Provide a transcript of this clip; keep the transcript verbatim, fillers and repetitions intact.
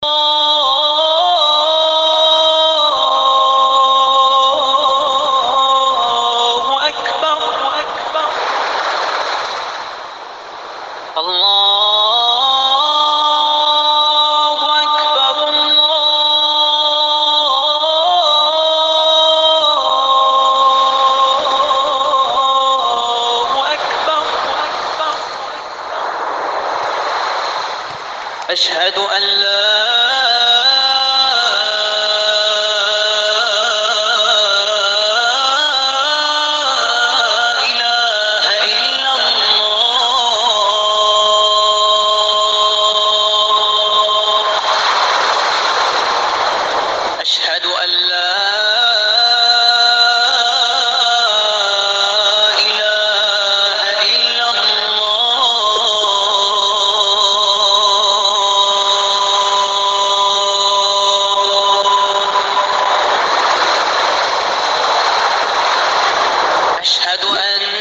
الله أكبر. الله أكبر. الله أكبر. أشهد أن لا إله إلا الله. أشهد أن لا إله إلا الله. أشهد أن